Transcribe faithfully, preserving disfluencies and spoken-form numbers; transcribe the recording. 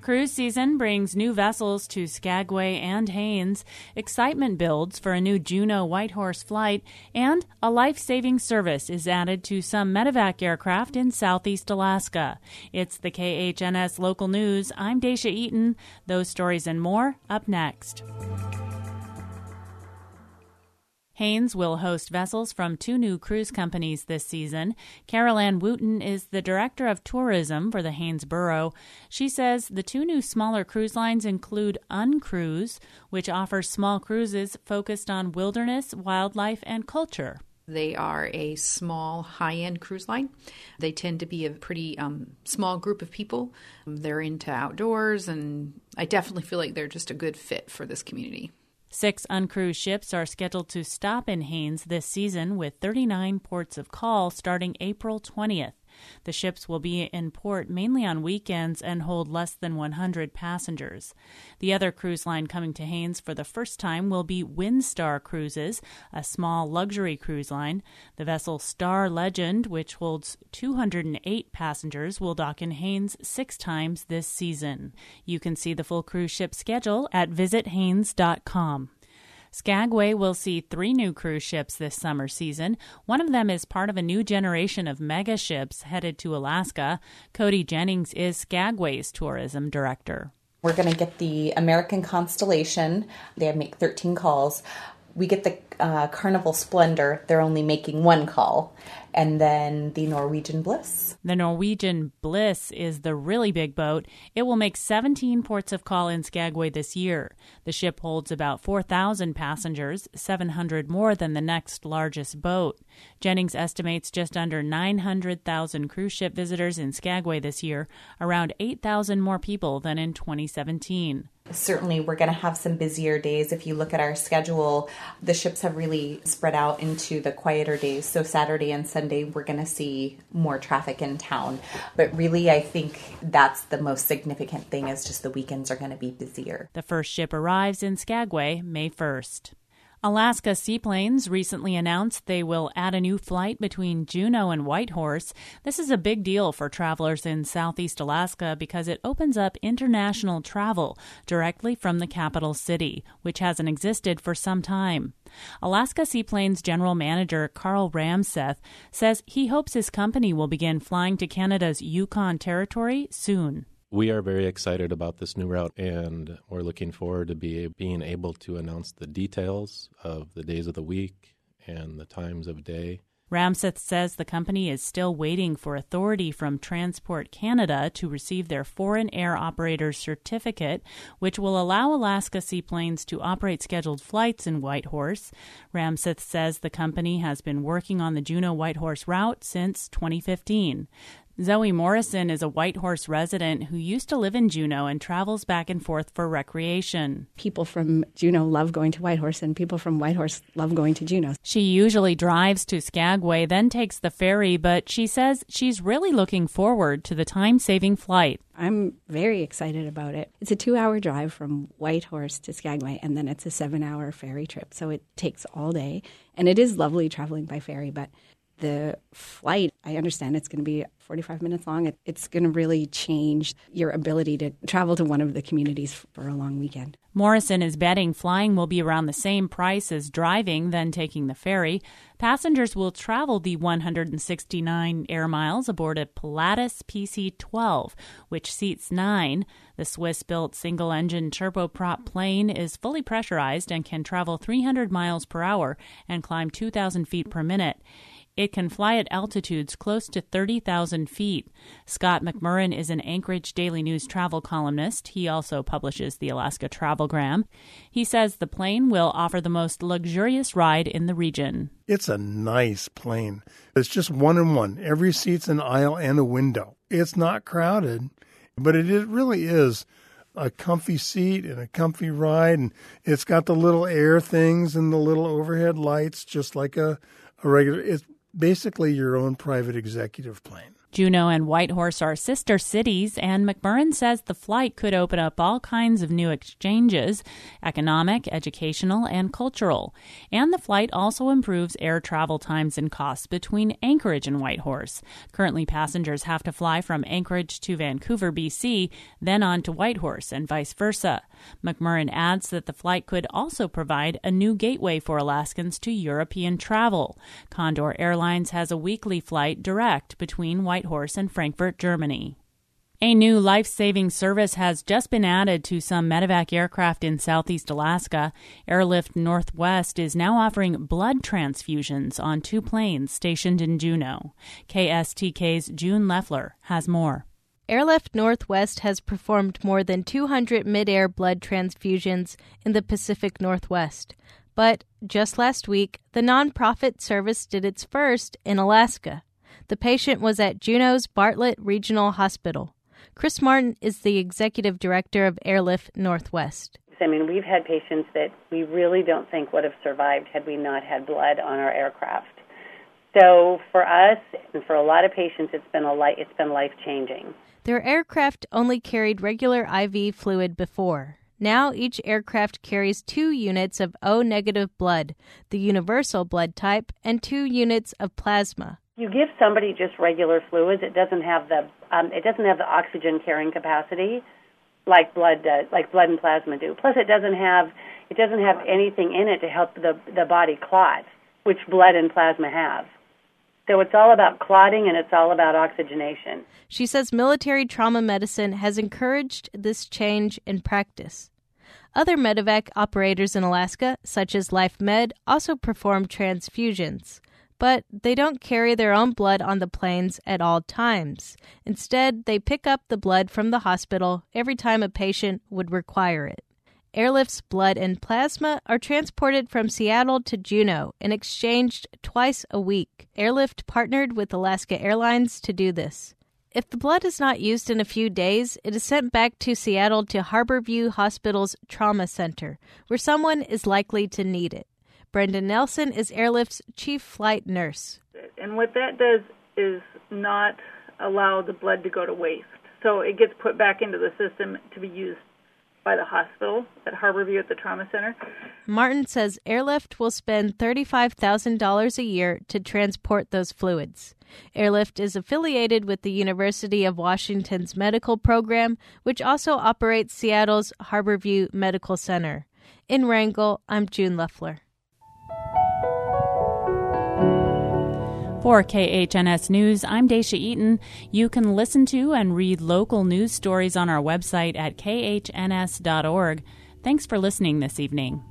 Cruise season brings new vessels to Skagway and Haines. Excitement builds for a new Juneau Whitehorse flight, and a life-saving service is added to some medevac aircraft in southeast Alaska. It's the K H N S Local News. I'm Daisha Eaton. Those stories and more up next. Haines will host vessels from two new cruise companies this season. Carol Ann Wooten is the Director of Tourism for the Haines Borough. She says the two new smaller cruise lines include Uncruise, which offers small cruises focused on wilderness, wildlife, and culture. They are a small, high-end cruise line. They tend to be a pretty um, small group of people. They're into outdoors, and I definitely feel like they're just a good fit for this community. Six uncrewed ships are scheduled to stop in Haines this season, with thirty-nine ports of call starting April twentieth. The ships will be in port mainly on weekends and hold less than one hundred passengers. The other cruise line coming to Haines for the first time will be Windstar Cruises, a small luxury cruise line. The vessel Star Legend, which holds two hundred eight passengers, will dock in Haines six times this season. You can see the full cruise ship schedule at visit haines dot com. Skagway will see three new cruise ships this summer season. One of them is part of a new generation of mega ships headed to Alaska. Cody Jennings is Skagway's tourism director. We're going to get the American Constellation. They make thirteen calls. We get the uh, Carnival Splendor. They're only making one call. And then the Norwegian Bliss. The Norwegian Bliss is the really big boat. It will make seventeen ports of call in Skagway this year. The ship holds about four thousand passengers, seven hundred more than the next largest boat. Jennings estimates just under nine hundred thousand cruise ship visitors in Skagway this year, around eight thousand more people than in twenty seventeen. Certainly, we're going to have some busier days. If you look at our schedule, the ships have really spread out into the quieter days. So Saturday and Sunday, we're going to see more traffic in town. But really, I think that's the most significant thing, is just the weekends are going to be busier. The first ship arrives in Skagway May first. Alaska Seaplanes recently announced they will add a new flight between Juneau and Whitehorse. This is a big deal for travelers in southeast Alaska because it opens up international travel directly from the capital city, which hasn't existed for some time. Alaska Seaplanes General Manager Carl Ramseth says he hopes his company will begin flying to Canada's Yukon Territory soon. We are very excited about this new route, and we're looking forward to be being able to announce the details of the days of the week and the times of day. Ramseth says the company is still waiting for authority from Transport Canada to receive their Foreign Air Operator's Certificate, which will allow Alaska Seaplanes to operate scheduled flights in Whitehorse. Ramseth says the company has been working on the Juneau-Whitehorse route since twenty fifteen. Zoe Morrison is a Whitehorse resident who used to live in Juneau and travels back and forth for recreation. People from Juneau love going to Whitehorse, and people from Whitehorse love going to Juneau. She usually drives to Skagway, then takes the ferry, but she says she's really looking forward to the time-saving flight. I'm very excited about it. It's a two-hour drive from Whitehorse to Skagway, and then it's a seven-hour ferry trip, so it takes all day. And it is lovely traveling by ferry, but the flight, I understand it's going to be forty-five minutes long. It, it's going to really change your ability to travel to one of the communities for a long weekend. Morrison is betting flying will be around the same price as driving, then taking the ferry. Passengers will travel the one hundred sixty-nine air miles aboard a Pilatus P C twelve, which seats nine. The Swiss-built single-engine turboprop plane is fully pressurized and can travel three hundred miles per hour and climb two thousand feet per minute. It can fly at altitudes close to thirty thousand feet. Scott McMurrin is an Anchorage Daily News travel columnist. He also publishes the Alaska Travelgram. He says the plane will offer the most luxurious ride in the region. It's a nice plane. It's just one in one. Every seat's an aisle and a window. It's not crowded, but it is, really is a comfy seat and a comfy ride. And it's got the little air things and the little overhead lights, just like a, a regular. It's basically your own private executive plane. Juneau and Whitehorse are sister cities, and McMurrin says the flight could open up all kinds of new exchanges, economic, educational, and cultural. And the flight also improves air travel times and costs between Anchorage and Whitehorse. Currently, passengers have to fly from Anchorage to Vancouver, B C, then on to Whitehorse and vice versa. McMurrin adds that the flight could also provide a new gateway for Alaskans to European travel. Condor Airlines has a weekly flight direct between Whitehorse and Frankfurt, Germany. A new life-saving service has just been added to some medevac aircraft in southeast Alaska. Airlift Northwest is now offering blood transfusions on two planes stationed in Juneau. K S T K's June Leffler has more. Airlift Northwest has performed more than two hundred mid-air blood transfusions in the Pacific Northwest. But just last week, the nonprofit service did its first in Alaska. The patient was at Juneau's Bartlett Regional Hospital. Chris Martin is the executive director of Airlift Northwest. I mean, we've had patients that we really don't think would have survived had we not had blood on our aircraft. So for us and for a lot of patients, it's been a li- it's been life-changing. Their aircraft only carried regular I V fluid before. Now each aircraft carries two units of O-negative blood, the universal blood type, and two units of plasma. You give somebody just regular fluids, it doesn't have the um, it doesn't have the oxygen carrying capacity like blood does, like blood and plasma do. Plus, it doesn't have it doesn't have anything in it to help the the body clot, which blood and plasma have. So it's all about clotting and it's all about oxygenation. She says military trauma medicine has encouraged this change in practice. Other medevac operators in Alaska, such as LifeMed, also perform transfusions. But they don't carry their own blood on the planes at all times. Instead, they pick up the blood from the hospital every time a patient would require it. Airlift's blood and plasma are transported from Seattle to Juneau and exchanged twice a week. Airlift partnered with Alaska Airlines to do this. If the blood is not used in a few days, it is sent back to Seattle to Harborview Hospital's Trauma Center, where someone is likely to need it. Brenda Nelson is Airlift's chief flight nurse. And what that does is not allow the blood to go to waste. So it gets put back into the system to be used by the hospital at Harborview at the Trauma Center. Martin says Airlift will spend thirty-five thousand dollars a year to transport those fluids. Airlift is affiliated with the University of Washington's medical program, which also operates Seattle's Harborview Medical Center. In Wrangell, I'm June Leffler. For K H N S News, I'm Daisha Eaton. You can listen to and read local news stories on our website at k h n s dot org. Thanks for listening this evening.